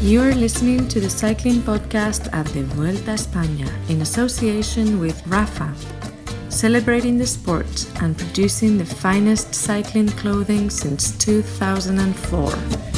You are listening to the cycling podcast at the Vuelta a España in association with Rapha, celebrating the sport and producing the finest cycling clothing since 2004.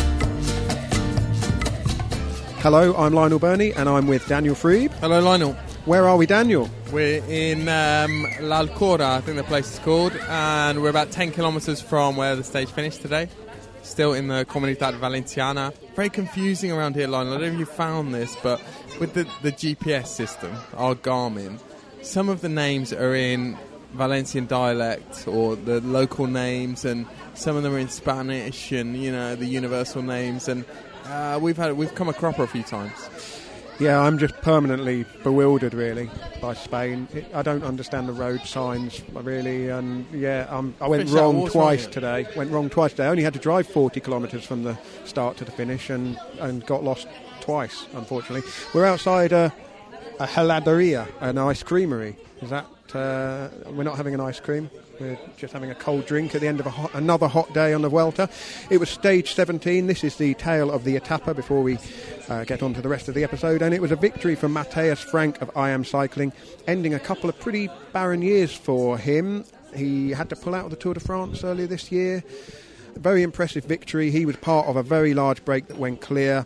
Hello, I'm Lionel Burney and I'm with Daniel Freeb. Hello, Lionel. Where are we, Daniel? We're in L'Alcora, I think the place is called, and we're about 10 kilometres from where the stage finished today. Still in the Comunidad Valenciana. Very confusing around here, Lionel. I don't know if you found this, but with the GPS system, our Garmin, some of the names are in Valencian dialect or the local names, and some of them are in Spanish and, you know, the universal names, and we've come a cropper a few times. Yeah, I'm just permanently bewildered, really, by Spain. I don't understand the road signs, really, and I went wrong twice today. I only had to drive 40 kilometres from the start to the finish and got lost twice, unfortunately. We're outside a heladeria, an ice creamery. Is that... we're not having an ice cream. We're just having a cold drink at the end of another hot day on the Vuelta. It was stage 17. This is the tale of the Etapa before we get on to the rest of the episode. And it was a victory from Matthias Frank of I Am Cycling, ending a couple of pretty barren years for him. He had to pull out of the Tour de France earlier this year. A very impressive victory. He was part of a very large break that went clear.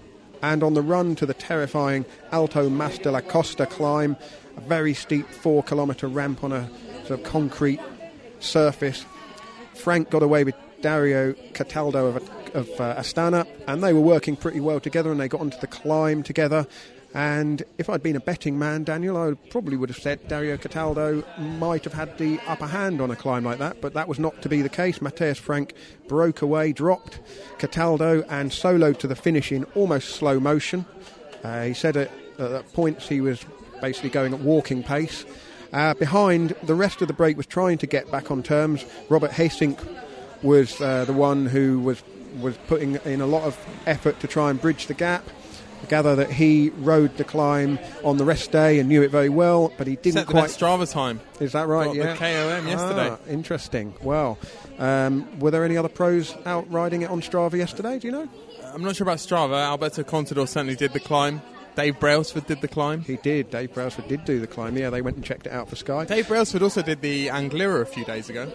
And on the run to the terrifying Alto Mas de la Costa climb, a very steep 4-kilometre ramp on a sort of concrete surface, Frank got away with Dario Cataldo of Astana, and they were working pretty well together, and they got onto the climb together. And if I'd been a betting man, Daniel, I probably would have said Dario Cataldo might have had the upper hand on a climb like that, but that was not to be the case. Matthias Frank broke away, dropped Cataldo, and soloed to the finish in almost slow motion. He said at points he was basically going at walking pace. Behind, the rest of the break was trying to get back on terms. Robert Geesink was the one who was putting in a lot of effort to try and bridge the gap. I gather that he rode the climb on the rest day and knew it very well, but he didn't set the best Strava time. Is that right? Got yeah. The KOM yesterday. Interesting. Well, were there any other pros out riding it on Strava yesterday? Do you know? I'm not sure about Strava. Alberto Contador certainly did the climb. Dave Brailsford did the climb. He did. Dave Brailsford did do the climb. Yeah, they went and checked it out for Sky. Dave Brailsford also did the Angliru a few days ago.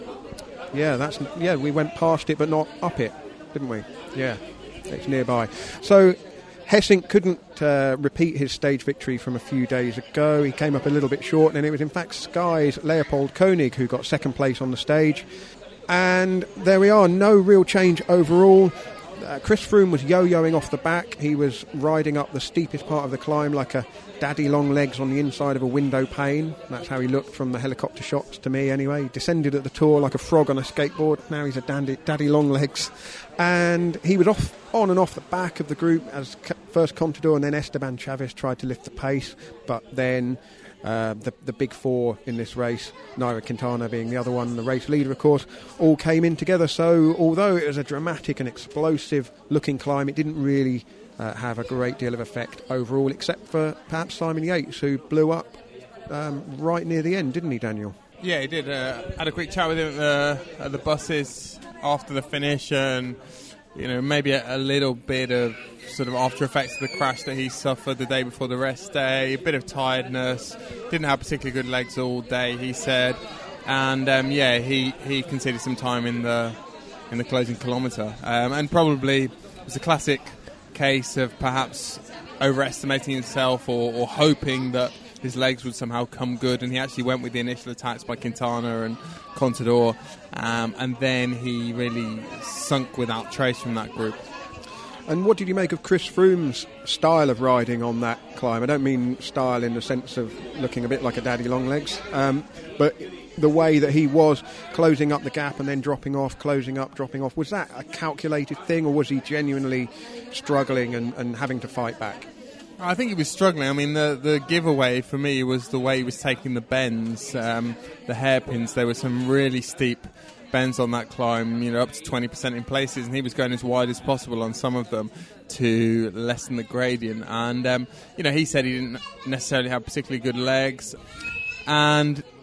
Yeah, we went past it but not up it, didn't we? Yeah, it's nearby. So Geesink couldn't repeat his stage victory from a few days ago. He came up a little bit short, and it was in fact Sky's Leopold Koenig who got second place on the stage. And there we are, no real change overall. Chris Froome was yo-yoing off the back. He was riding up the steepest part of the climb like a daddy long legs on the inside of a window pane. That's how he looked from the helicopter shots to me anyway. He descended at the Tour like a frog on a skateboard. Now he's a daddy long legs. And he was on and off the back of the group as first Contador and then Esteban Chaves tried to lift the pace. But then the big four in this race, Nairo Quintana being the other one, the race leader of course, all came in together. So although it was a dramatic and explosive looking climb, it didn't really have a great deal of effect overall, except for perhaps Simon Yates, who blew up right near the end, didn't he, Daniel? Yeah, he did. Had a quick chat with him at the buses after the finish, and maybe a little bit of sort of after effects of the crash that he suffered the day before the rest day, a bit of tiredness, didn't have particularly good legs all day, he said, and he conceded some time in the closing kilometre, and probably it was a classic case of perhaps overestimating himself or hoping that his legs would somehow come good, and he actually went with the initial attacks by Quintana and Contador, and then he really sunk without trace from that group. And what did you make of Chris Froome's style of riding on that climb? I don't mean style in the sense of looking a bit like a daddy long legs, but the way that he was closing up the gap and then dropping off, closing up, dropping off. Was that a calculated thing, or was he genuinely struggling and having to fight back? I think he was struggling. I mean, the giveaway for me was the way he was taking the bends, the hairpins. There were some really steep bends on that climb, up to 20% in places, and he was going as wide as possible on some of them to lessen the gradient. And, he said he didn't necessarily have particularly good legs. And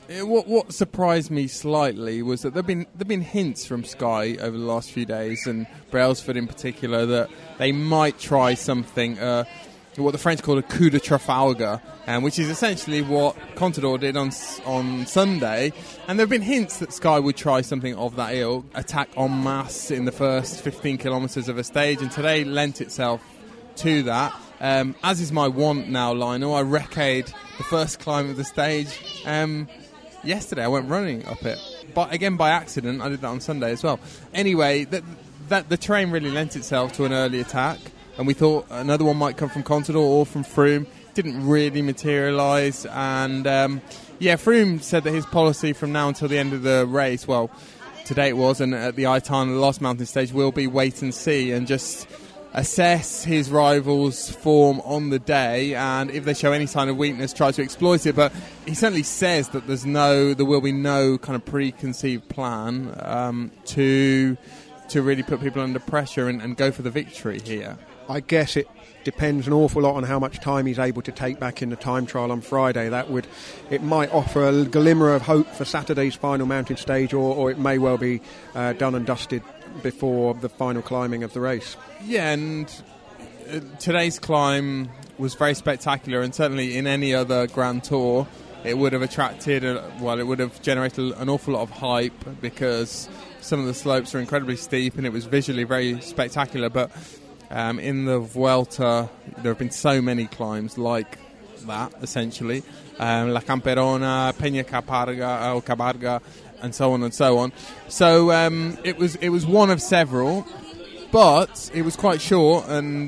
What surprised me slightly was that there've been hints from Sky over the last few days, and Brailsford in particular, that they might try something, what the French call a coup de Trafalgar, which is essentially what Contador did on Sunday. And there have been hints that Sky would try something of that ilk, attack en masse in the first 15 kilometres of a stage, and today lent itself to that. As is my want now, Lionel, I recce'd the first climb of the stage. Yesterday I went running up it, but again by accident. I did that on Sunday as well. Anyway, that the terrain really lent itself to an early attack, and we thought another one might come from Contador or from Froome. Didn't really materialise, and Froome said that his policy from now until the end of the race, well, today it was, and at the Aitana, the last mountain stage, will be wait and see and just assess his rivals' form on the day, and if they show any sign of weakness, try to exploit it. But he certainly says that there will be no kind of preconceived plan to really put people under pressure and go for the victory here. I guess it depends an awful lot on how much time he's able to take back in the time trial on Friday. It might offer a glimmer of hope for Saturday's final mountain stage, or it may well be done and dusted before the final climbing of the race. Yeah, and today's climb was very spectacular, and certainly in any other Grand Tour it would have attracted, it would have generated an awful lot of hype, because some of the slopes are incredibly steep and it was visually very spectacular. But in the Vuelta there have been so many climbs like that, essentially, La Camperona, Peña Cabarga, and so on and so on. So it was one of several, but it was quite short. And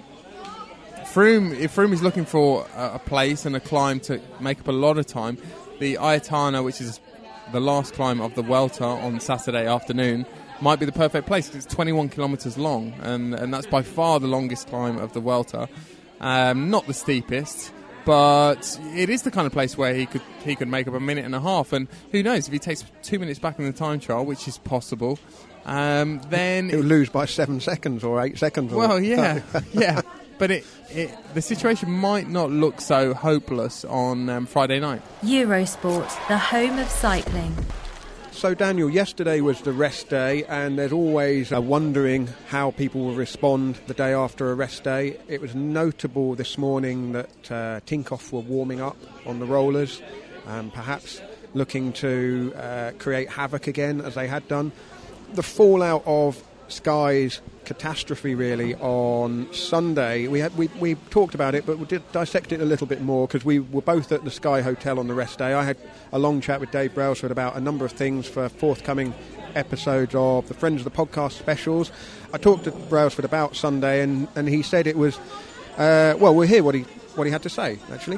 if Froome is looking for a place and a climb to make up a lot of time, the Aitana, which is the last climb of the Vuelta on Saturday afternoon, might be the perfect place, because it's 21 kilometres long, and that's by far the longest climb of the Vuelta. Not the steepest, but it is the kind of place where he could make up a minute and a half. And who knows, if he takes 2 minutes back in the time trial, which is possible, then he'll lose by 7 seconds or 8 seconds. Well, yeah, yeah. But the situation might not look so hopeless on Friday night. Eurosport, the home of cycling. So, Daniel, yesterday was the rest day, and there's always wondering how people will respond the day after a rest day. It was notable this morning that Tinkoff were warming up on the rollers, perhaps looking to create havoc again, as they had done. The fallout of Sky's catastrophe, really, on Sunday, we talked about it, but we did dissect it a little bit more, because we were both at the Sky Hotel on the rest day. I had a long chat with Dave Brailsford about a number of things for forthcoming episodes of the Friends of the Podcast specials. I talked to Brailsford about Sunday, and he said it was we'll hear what he had to say, actually.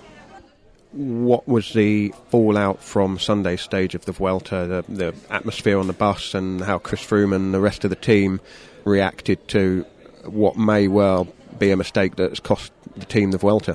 What was the fallout from Sunday's stage of the Vuelta, the atmosphere on the bus, and how Chris Froome and the rest of the team reacted to what may well be a mistake that's cost the team the Vuelta?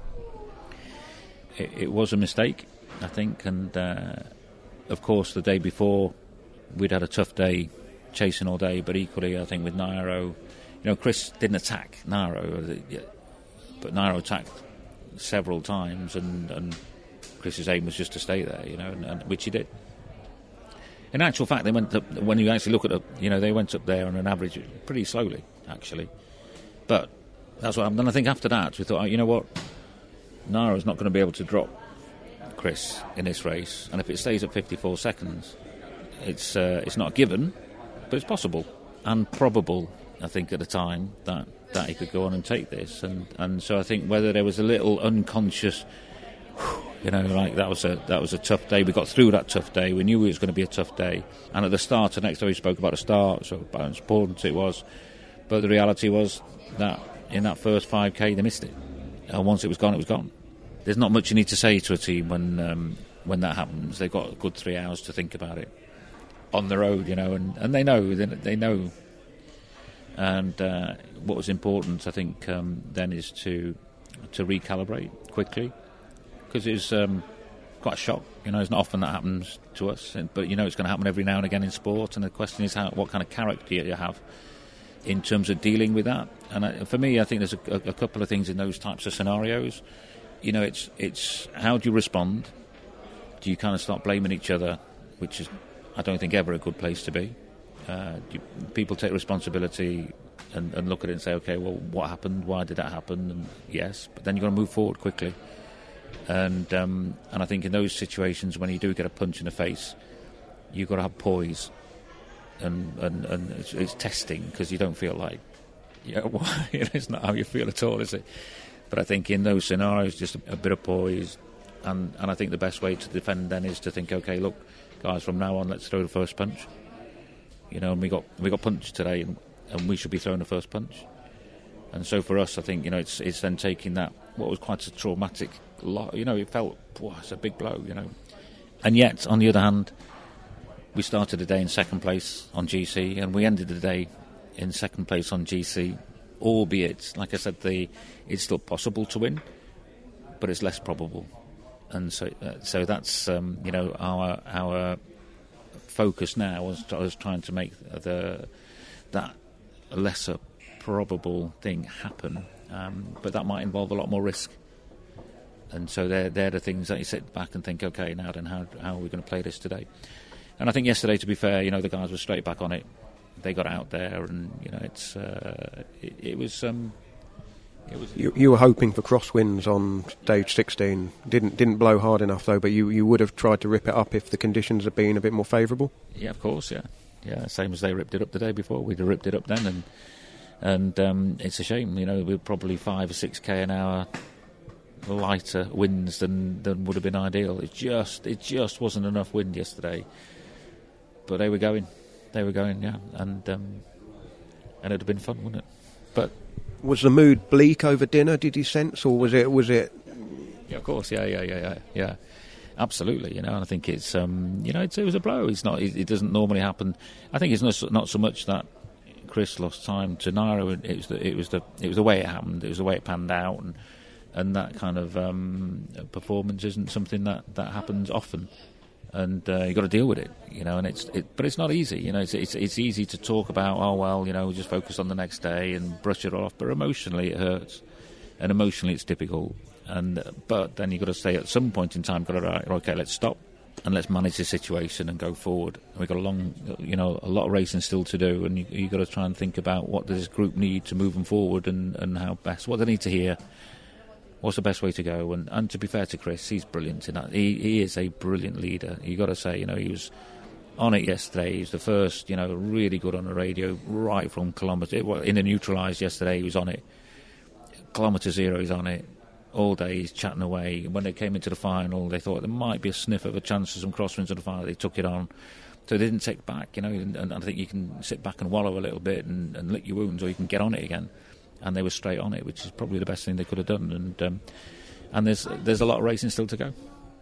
It was a mistake, I think, and of course the day before we'd had a tough day chasing all day, but equally I think with Nairo, Chris didn't attack Nairo, but Nairo attacked several times, and Chris's aim was just to stay there, and which he did. In actual fact, they went up, when you actually look at it, they went up there on an average pretty slowly, actually. But that's what. Then I think after that we thought, you know what, Nairo's not going to be able to drop Chris in this race, and if it stays at 54 seconds, it's not a given, but it's possible and probable. I think at the time that he could go on and take this, and so I think whether there was a little unconscious, like that was a tough day. We got through that tough day. We knew it was going to be a tough day, and at the start, the next day we spoke about the start, so how important it was. But the reality was that in that first 5k they missed it, and once it was gone, it was gone. There's not much you need to say to a team when that happens. They've got a good 3 hours to think about it on the road, and they know. And what was important, I think, then is to recalibrate quickly, because it's quite a shock. It's not often that happens to us, but it's going to happen every now and again in sport. And the question is what kind of character you have in terms of dealing with that. And for me, I think there's a couple of things in those types of scenarios. It's how do you respond you kind of start blaming each other, which is, I don't think, ever a good place to be. People take responsibility and look at it and say, okay, well, what happened? Why did that happen? And yes, but then you've got to move forward quickly. And I think in those situations when you do get a punch in the face, you've got to have poise, and it's testing, because you don't feel like, it's not how you feel at all, is it? But I think in those scenarios, just a bit of poise, and I think the best way to defend then is to think, okay, look, guys, from now on, let's throw the first punch. And we got punched today, and we should be throwing the first punch. And so for us, I think, it's then taking that, what was quite a traumatic lot, it felt, it's a big blow, And yet, on the other hand, we started the day in second place on GC, and we ended the day in second place on GC, albeit, like I said, it's still possible to win, but it's less probable. And so that's, our focus now was trying to make that lesser probable thing happen, but that might involve a lot more risk. And so they're the things that you sit back and think, okay, now then, how are we going to play this today? And I think yesterday, to be fair, the guys were straight back on it. They got out there, and it was. You were hoping for crosswinds on stage 16. Didn't blow hard enough though, but you would have tried to rip it up if the conditions had been a bit more favourable. Yeah, of course. Yeah. Same as they ripped it up the day before. We'd have ripped it up then, and it's a shame. We're probably 5 or 6k an hour lighter winds than would have been ideal. It just wasn't enough wind yesterday. But they were going, yeah, and it'd have been fun, wouldn't it? But was the mood bleak over dinner? Did you sense, or was it? Yeah, of course, yeah, absolutely. And I think it's it was a blow. It's not. It doesn't normally happen. I think it's not so much that Chris lost time to Nairo. It was the way it happened. It was the way it panned out, and that kind of performance isn't something that happens often. And you've got to deal with it, but it's not easy. It's easy to talk about, oh, well, we just focus on the next day and brush it off. But emotionally, it hurts. And emotionally, it's difficult. But then you've got to say at some point in time, okay, let's stop and let's manage the situation and go forward. We've got a lot of racing still to do. And you've got to try and think about what does this group need to move them forward, and how best, what they need to hear. What's the best way to go? And to be fair to Chris, he's brilliant in that. He is a brilliant leader. You've got to say, he was on it yesterday. He was the first, really good on the radio, right from kilometre. In the neutralised yesterday, he was on it. Kilometre 0, he's on it. All day, he's chatting away. When they came into the final, they thought there might be a sniff of a chance for some crosswinds in the final. They took it on. So they didn't take back, and I think you can sit back and wallow a little bit and lick your wounds, or you can get on it again. And they were straight on it, which is probably the best thing they could have done. And there's a lot of racing still to go.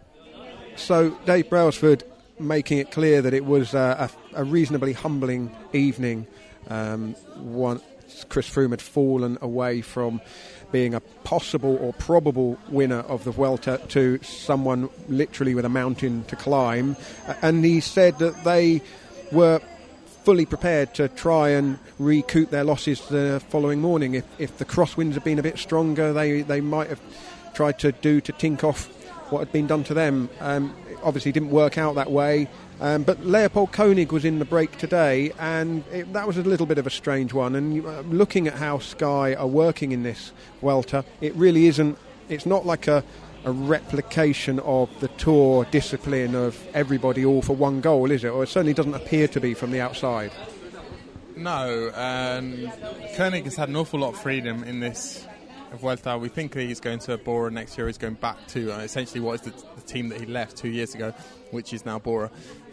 So Dave Brailsford making it clear that it was a reasonably humbling evening once Chris Froome had fallen away from being a possible or probable winner of the Vuelta to someone literally with a mountain to climb. And he said that they were fully prepared to try and recoup their losses the following morning. If the crosswinds had been a bit stronger, they might have tried to tink off what had been done to them. It obviously didn't work out that way, but Leopold Koenig was in the break today, and that was a little bit of a strange one. And looking at how Sky are working in this Vuelta, it really isn't. It's not like a replication of the Tour discipline of everybody all for one goal, is it? Or it certainly doesn't appear to be from the outside. No, Koenig has had an awful lot of freedom in this Vuelta. We think that he's going to Bora next year. He's going back to essentially what is the team that he left 2 years ago, which is now Bora.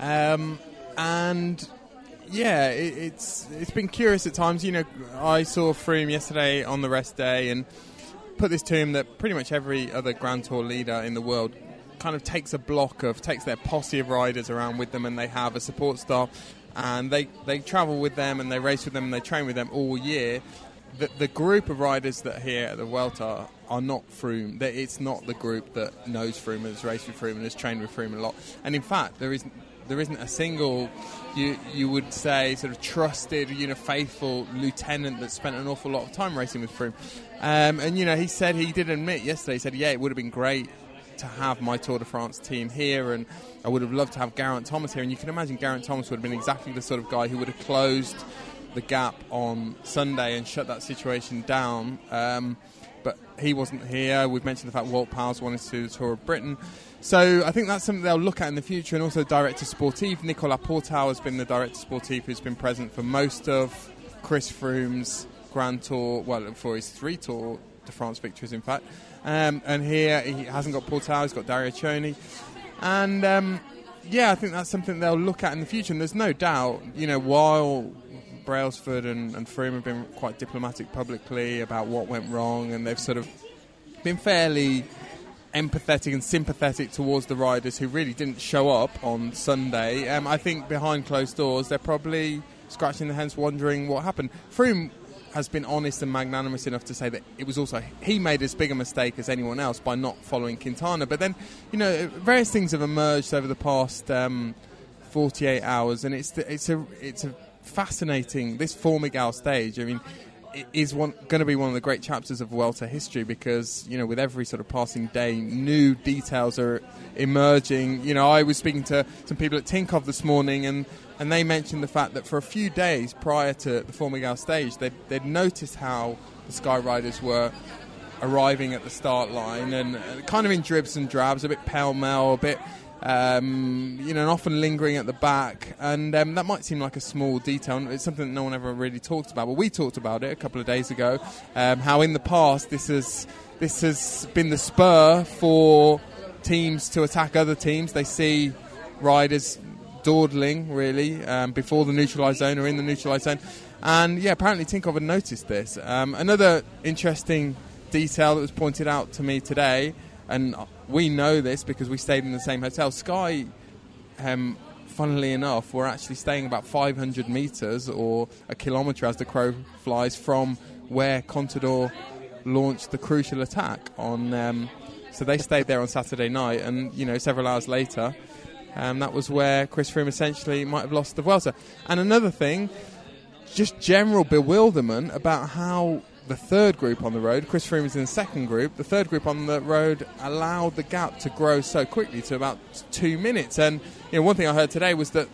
And yeah, it's been curious at times. I saw Froome yesterday on the rest day and put this to him that pretty much every other Grand Tour leader in the world kind of takes their posse of riders around with them, and they have a support staff, and they travel with them and they race with them and they train with them all year. The group of riders that are here at the Vuelta are not Froome. It's not the group that knows Froome and has raced with Froome and has trained with Froome a lot. And in fact, there isn't a single, you would say, sort of trusted, faithful lieutenant that spent an awful lot of time racing with Froome. And he said, he did admit yesterday, he said, yeah, it would have been great to have my Tour de France team here, and I would have loved to have Geraint Thomas here. And you can imagine Geraint Thomas would have been exactly the sort of guy who would have closed the gap on Sunday and shut that situation down. But he wasn't here. We've mentioned the fact Wout Poels wanted to do the Tour of Britain. So I think that's something they'll look at in the future. And also Director Sportif, Nicolas Portal has been the Director Sportif who's been present for most of Chris Froome's Grand Tour, well, for his 3 Tour de France victories, in fact. And here he hasn't got Portal, he's got Dario Cioni. And, I think that's something they'll look at in the future. And there's no doubt, while Brailsford and Froome have been quite diplomatic publicly about what went wrong, and they've sort of been fairly empathetic and sympathetic towards the riders who really didn't show up on Sunday. I think behind closed doors they're probably scratching their heads wondering what happened. Froome has been honest and magnanimous enough to say that it was also he made as big a mistake as anyone else by not following Quintana. But then, various things have emerged over the past 48 hours, and it's a fascinating, this Formigao stage. I mean, it is going to be one of the great chapters of Vuelta history, because with every sort of passing day, new details are emerging. I was speaking to some people at Tinkoff this morning, and they mentioned the fact that for a few days prior to the Formigao stage, they'd noticed how the Sky Riders were arriving at the start line, and kind of in dribs and drabs, a bit pell-mell, a bit and often lingering at the back, and that might seem like a small detail, and it's something that no one ever really talked about, but we talked about it a couple of days ago, how in the past this has been the spur for teams to attack other teams. They see riders dawdling really before the neutralised zone or in the neutralised zone, and apparently Tinkoff had noticed this. Another interesting detail that was pointed out to me today, and we know this because we stayed in the same hotel. Sky, funnily enough, were actually staying about 500 metres or a kilometre as the crow flies from where Contador launched the crucial attack on. So they stayed there on Saturday night, and several hours later, that was where Chris Froome essentially might have lost the Vuelta. And another thing, just general bewilderment about how the third group on the road, Chris Froome is in the second group, the third group on the road allowed the gap to grow so quickly to about 2 minutes. And one thing I heard today was that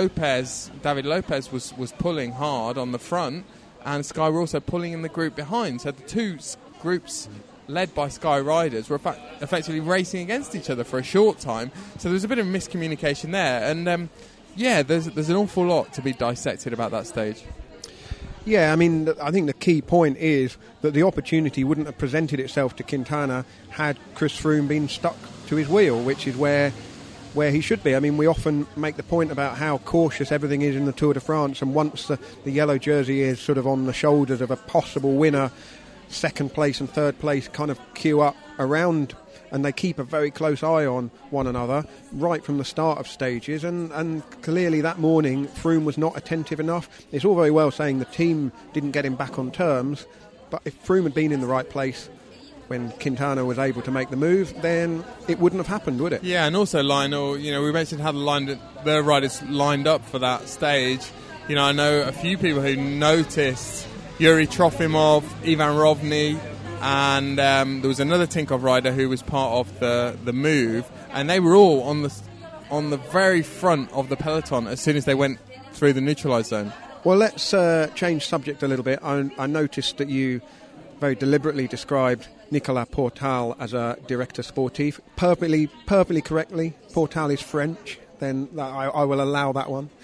David Lopez was pulling hard on the front, and Sky were also pulling in the group behind. So the two groups led by Sky riders were effectively racing against each other for a short time. So there was a bit of miscommunication there. And there's an awful lot to be dissected about that stage. Yeah, I mean, I think the key point is that the opportunity wouldn't have presented itself to Quintana had Chris Froome been stuck to his wheel, which is where he should be. I mean, we often make the point about how cautious everything is in the Tour de France, and once the yellow jersey is sort of on the shoulders of a possible winner, second place and third place kind of queue up around, and they keep a very close eye on one another right from the start of stages, and clearly that morning Froome was not attentive enough. It's all very well saying the team didn't get him back on terms, but if Froome had been in the right place when Quintana was able to make the move, then it wouldn't have happened, would it? Yeah, and also Lionel, we mentioned how the riders lined up for that stage. I know a few people who noticed Yuri Trofimov, Ivan Rovny, and there was another Tinkoff rider who was part of the move, and they were all on the very front of the peloton as soon as they went through the neutralised zone. Well, let's change subject a little bit. I noticed that you very deliberately described Nicolas Portal as a director sportif. Perfectly correctly. Portal is French. Then I will allow that one.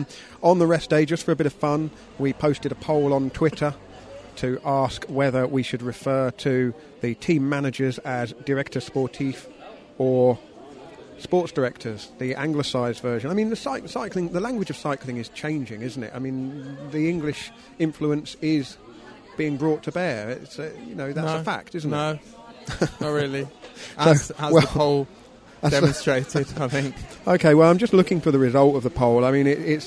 On the rest day, just for a bit of fun, we posted a poll on Twitter to ask whether we should refer to the team managers as director sportif or sports directors, the anglicised version. I mean, the language of cycling is changing, isn't it? I mean, the English influence is being brought to bear. It's that's a fact, isn't it? No, not really. As the poll demonstrated, I think. Okay, well, I'm just looking for the result of the poll. I mean,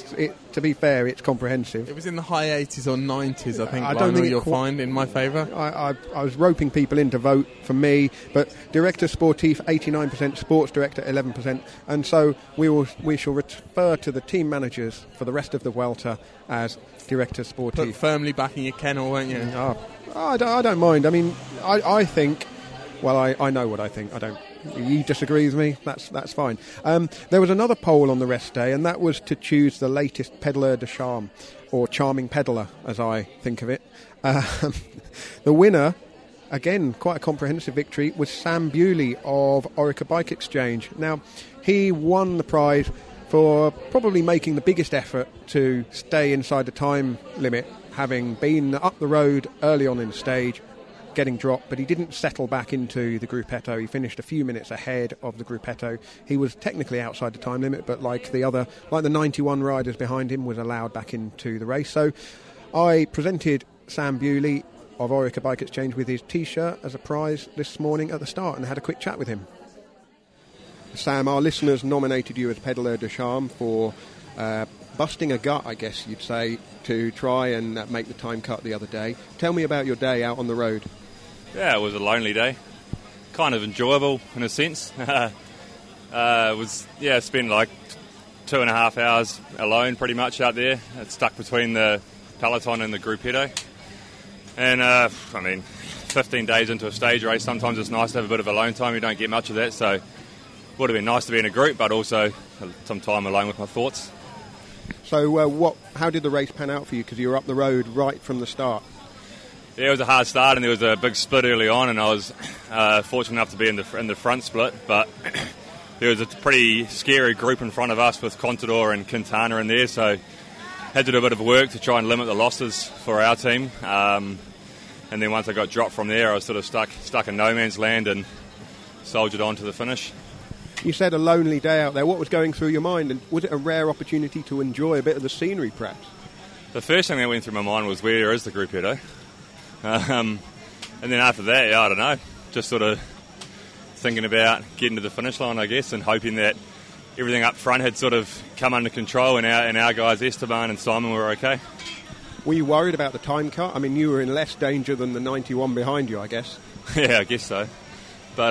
to be fair, it's comprehensive. It was in the high 80s or 90s, I think. I don't think you'll find in my favour. I was roping people in to vote for me, but director sportif 89%, sports director 11%, and so we shall refer to the team managers for the rest of the Vuelta as director sportif. Put firmly backing your kennel, won't you? I don't mind. I mean, I think. Well, I know what I think. I don't You disagree with me? That's fine. There was another poll on the rest day, and that was to choose the latest Pedaleur de Charme, or Charming Pedaler, as I think of it. The winner, again, quite a comprehensive victory, was Sam Bewley of Orica Bike Exchange. Now, he won the prize for probably making the biggest effort to stay inside the time limit, having been up the road early on in the stage, getting dropped, but he didn't settle back into the gruppetto. He finished a few minutes ahead of the gruppetto. He was technically outside the time limit, but like the 91 riders behind him, was allowed back into the race. So I presented Sam Bewley of Orica Bike Exchange with his T-shirt as a prize this morning at the start and had a quick chat with him. Sam, our listeners nominated you as Pedaleur de Charme for busting a gut, I guess you'd say, to try and make the time cut the other day. Tell me about your day out on the road. Yeah, it was a lonely day. Kind of enjoyable in a sense. Spent like 2.5 hours alone pretty much out there. It's stuck between the peloton and the gruppetto. And 15 days into a stage race, sometimes it's nice to have a bit of alone time. You don't get much of that, so would have been nice to be in a group, but also some time alone with my thoughts. So how did the race pan out for you? Because you were up the road right from the start. Yeah, it was a hard start, and there was a big split early on, and I was fortunate enough to be in the front split, but there was a pretty scary group in front of us with Contador and Quintana in there, so had to do a bit of work to try and limit the losses for our team. And then once I got dropped from there, I was sort of stuck in no man's land and soldiered on to the finish. You said a lonely day out there. What was going through your mind, and was it a rare opportunity to enjoy a bit of the scenery, perhaps? The first thing that went through my mind was, where is the gruppetto? And then after that, I don't know, just sort of thinking about getting to the finish line, I guess, and hoping that everything up front had sort of come under control, and our guys Esteban and Simon were okay. Were you worried about the time cut? I mean, you were in less danger than the 91 behind you, I guess. Yeah, I guess so. But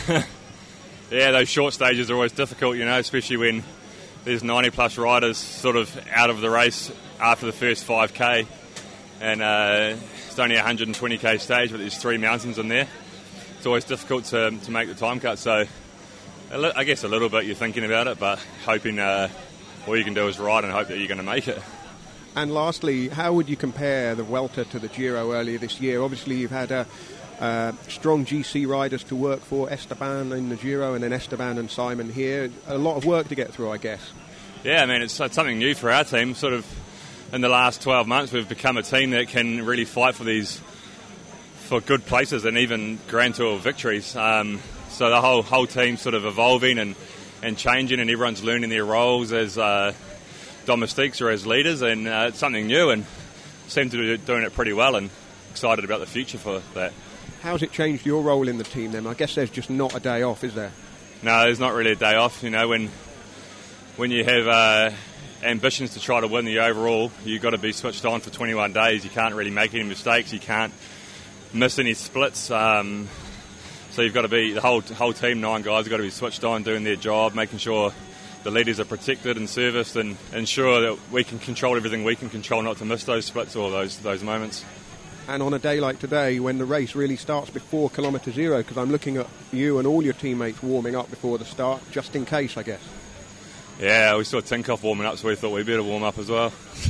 yeah, those short stages are always difficult, especially when there's 90-plus riders sort of out of the race after the first 5K. And it's only a 120K stage, but there's 3 mountains in there. It's always difficult to make the time cut. So I guess a little bit you're thinking about it, but hoping all you can do is ride and hope that you're going to make it. And lastly, how would you compare the Vuelta to the Giro earlier this year? Obviously, you've had strong GC riders to work for, Esteban in the Giro and then Esteban and Simon here. A lot of work to get through, I guess. Yeah, I mean, it's something new for our team. Sort of in the last 12 months, we've become a team that can really fight for good places and even Grand Tour victories. So the whole team's sort of evolving and changing, and everyone's learning their roles as domestiques or as leaders, and it's something new, and seem to be doing it pretty well, and excited about the future for that. How's it changed your role in the team then? I guess there's just not a day off, is there? No, there's not really a day off. When you have ambitions to try to win the overall, you've got to be switched on for 21 days. You can't really make any mistakes. You can't miss any splits. So you've got to be, the whole team, 9 guys, have got to be switched on, doing their job, making sure the leaders are protected and serviced, and ensure that we can control everything we can control, not to miss those splits or those moments. And on a day like today, when the race really starts before kilometre zero, because I'm looking at you and all your teammates warming up before the start, just in case, I guess. Yeah, we saw Tinkoff warming up, so we thought we'd better warm up as well.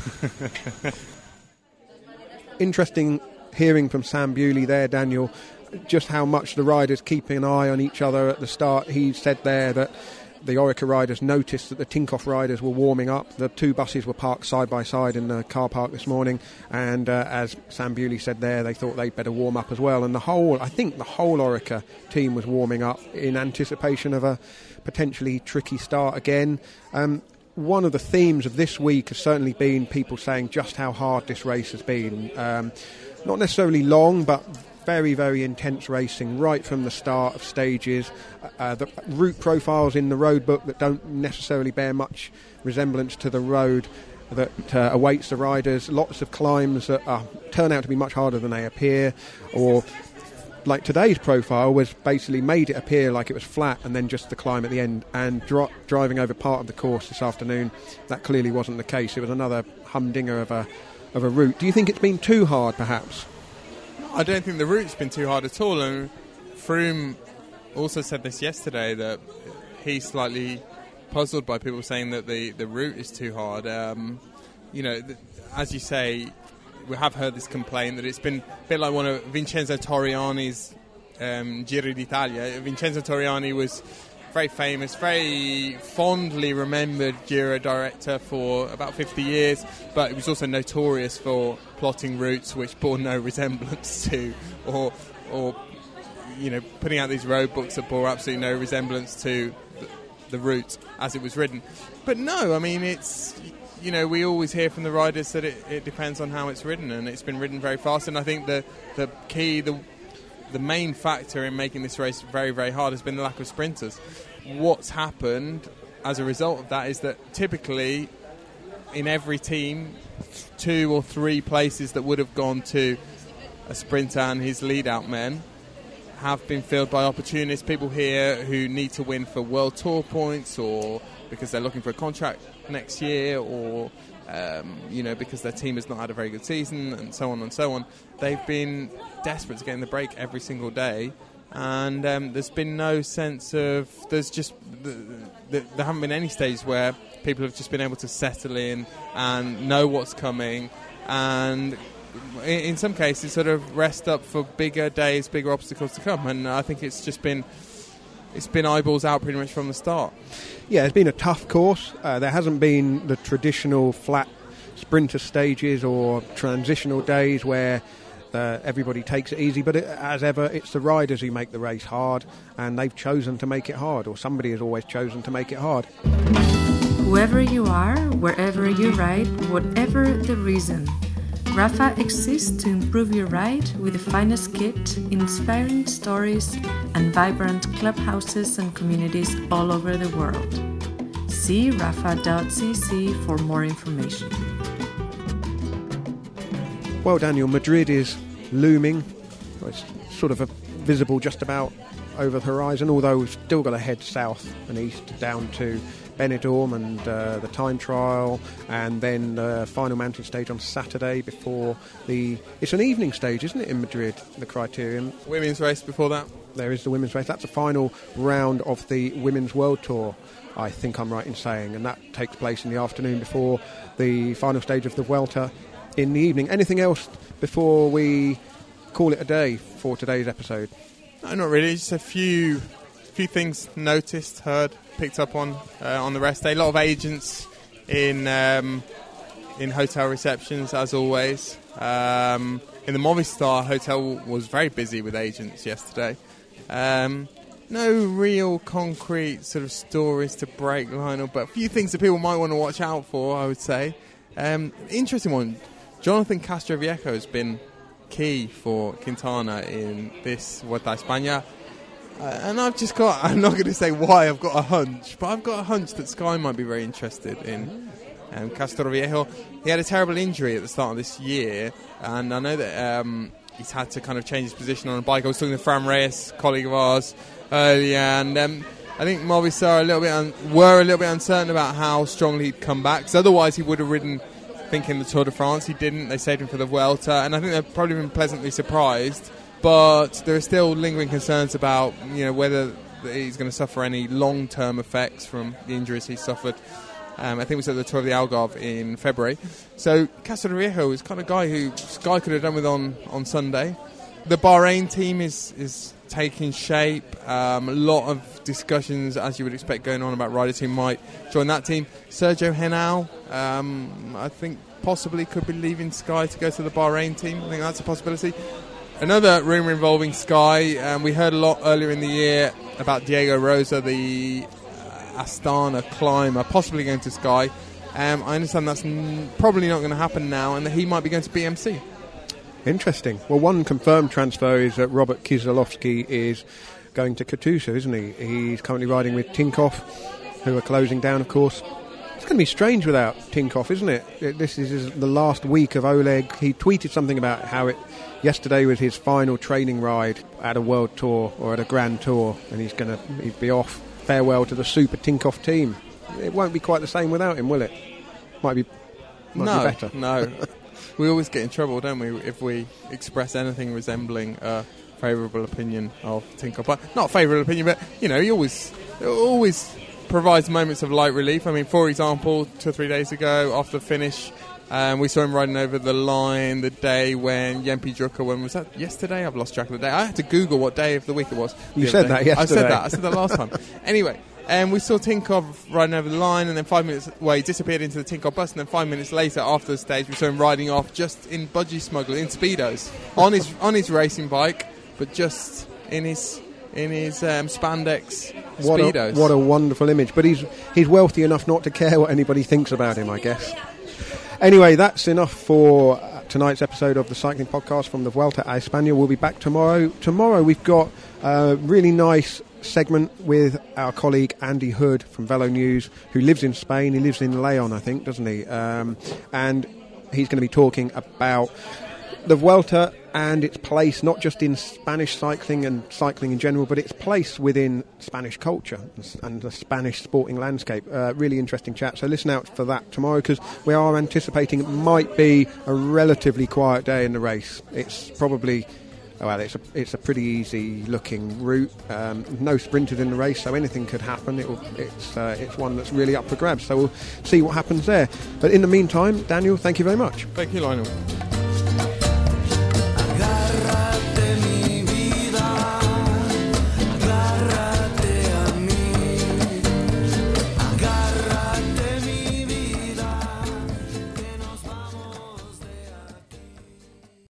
Interesting hearing from Sam Bewley there, Daniel, just how much the riders keep an eye on each other at the start. He said there that the Orica riders noticed that the Tinkoff riders were warming up. The 2 buses were parked side by side in the car park this morning, and as Sam Bewley said there, they thought they'd better warm up as well. And I think the whole Orica team was warming up in anticipation of a potentially tricky start again. One of the themes of this week has certainly been people saying just how hard this race has been. Not necessarily long, but very, very intense racing right from the start of stages. The route profiles in the road book that don't necessarily bear much resemblance to the road that awaits the riders. Lots of climbs that turn out to be much harder than they appear, or like today's profile was basically made it appear like it was flat and then just the climb at the end, and driving over part of the course this afternoon, that clearly wasn't the case. It was another humdinger of a route. Do you think it's been too hard, perhaps? I don't think the route's been too hard at all, and Froome also said this yesterday, that he's slightly puzzled by people saying that the route is too hard. As you say, we have heard this complaint that it's been a bit like one of Vincenzo Torriani's Giro d'Italia. Vincenzo Torriani was very famous, very fondly remembered Giro director for about 50 years, but he was also notorious for plotting routes which bore no resemblance to, or putting out these road books that bore absolutely no resemblance to the route as it was ridden. But no, I mean, it's, we always hear from the riders that it depends on how it's ridden, and it's been ridden very fast. And I think the key, the main factor in making this race very, very hard has been the lack of sprinters. What's happened as a result of that is that typically in every team, 2 or 3 places that would have gone to a sprinter and his lead-out men have been filled by opportunists, people here who need to win for World Tour points, or because they're looking for a contract next year, or because their team has not had a very good season, and so on and so on. They've been desperate to get in the break every single day, and there's been no sense of, there haven't been any stages where people have just been able to settle in and know what's coming, and in some cases sort of rest up for bigger days, bigger obstacles to come. And I think it's been eyeballs out pretty much from the start. Yeah, it's been a tough course. There hasn't been the traditional flat sprinter stages or transitional days where everybody takes it easy, but as ever, it's the riders who make the race hard, and they've chosen to make it hard, or somebody has always chosen to make it hard. Whoever you are, wherever you ride, whatever the reason, Rapha exists to improve your ride with the finest kit, inspiring stories, and vibrant clubhouses and communities all over the world. See rapha.cc for more information. Well, Daniel, Madrid is looming. It's sort of visible just about over the horizon, although we've still got to head south and east down to Benidorm and the time trial, and then the final mountain stage on Saturday before it's an evening stage, isn't it, in Madrid, the Criterium? Women's race before that. There is the women's race. That's the final round of the Women's World Tour, I think I'm right in saying, and that takes place in the afternoon before the final stage of the Vuelta in the evening. Anything else before we call it a day for today's episode? No, not really. Just a few things noticed, heard, picked up on the rest day. A lot of agents in hotel receptions, as always. In the Movistar hotel was very busy with agents yesterday. No real concrete sort of stories to break, Lionel, but a few things that people might want to watch out for, I would say. Interesting one. Jonathan Castroviejo has been key for Quintana in this Vuelta a España. And I'm not going to say why, I've got a hunch, but I've got a hunch that Sky might be very interested in Castroviejo. He had a terrible injury at the start of this year, and I know that he's had to kind of change his position on a bike. I was talking to Fran Reyes, colleague of ours, earlier, and I think Movistar were a little bit uncertain about how strongly he'd come back, because otherwise he would have ridden, I think, in the Tour de France. He didn't. They saved him for the Vuelta, and I think they've probably been pleasantly surprised. But there are still lingering concerns about whether he's going to suffer any long-term effects from the injuries he suffered. I think it was at the Tour of the Algarve in February. So Castroviejo is the kind of guy who Sky could have done with on Sunday. The Bahrain team is taking shape. A lot of discussions, as you would expect, going on about riders who might join that team. Sergio Henao, I think possibly could be leaving Sky to go to the Bahrain team. I think that's a possibility. Another rumour involving Sky, we heard a lot earlier in the year about Diego Rosa, the Astana climber, possibly going to Sky. I understand that's probably not going to happen now, and that he might be going to BMC. Interesting. Well, one confirmed transfer is that Robert Kieselowski is going to Katusha, isn't he? He's currently riding with Tinkoff, who are closing down, of course. It's going to be strange without Tinkoff, isn't it? This is the last week of Oleg. He tweeted something about how yesterday was his final training ride at a World Tour or at a Grand Tour, and he'd be off. Farewell to the Super Tinkoff team. It won't be quite the same without him, will it? Might be better. No. We always get in trouble, don't we, if we express anything resembling a favourable opinion of Tinkoff. Not favourable opinion, but he always provides moments of light relief. I mean, for example, 2 or 3 days ago after the finish, we saw him riding over the line the day when Jempi Drucker, when was that? Yesterday? I've lost track of the day. I had to Google what day of the week it was. You said that yesterday. I said that last time. Anyway, we saw Tinkoff riding over the line, and then 5 minutes, he disappeared into the Tinkoff bus, and then 5 minutes later, after the stage, we saw him riding off just in budgie smuggler, in Speedos, on his racing bike, but just in his spandex Speedos. What a wonderful image. But he's wealthy enough not to care what anybody thinks about him, I guess. Anyway, that's enough for tonight's episode of the Cycling Podcast from the Vuelta a España. We'll be back tomorrow. Tomorrow we've got a really nice segment with our colleague Andy Hood from Velo News, who lives in Spain. He lives in Leon, I think, doesn't he? And he's going to be talking about the Vuelta and its place, not just in Spanish cycling and cycling in general, but its place within Spanish culture and the Spanish sporting landscape. Really interesting chat. So listen out for that tomorrow, because we are anticipating it might be a relatively quiet day in the race. It's probably... it's a pretty easy looking route. No sprinters in the race, so anything could happen. It's one that's really up for grabs. So we'll see what happens there. But in the meantime, Daniel, thank you very much. Thank you, Lionel.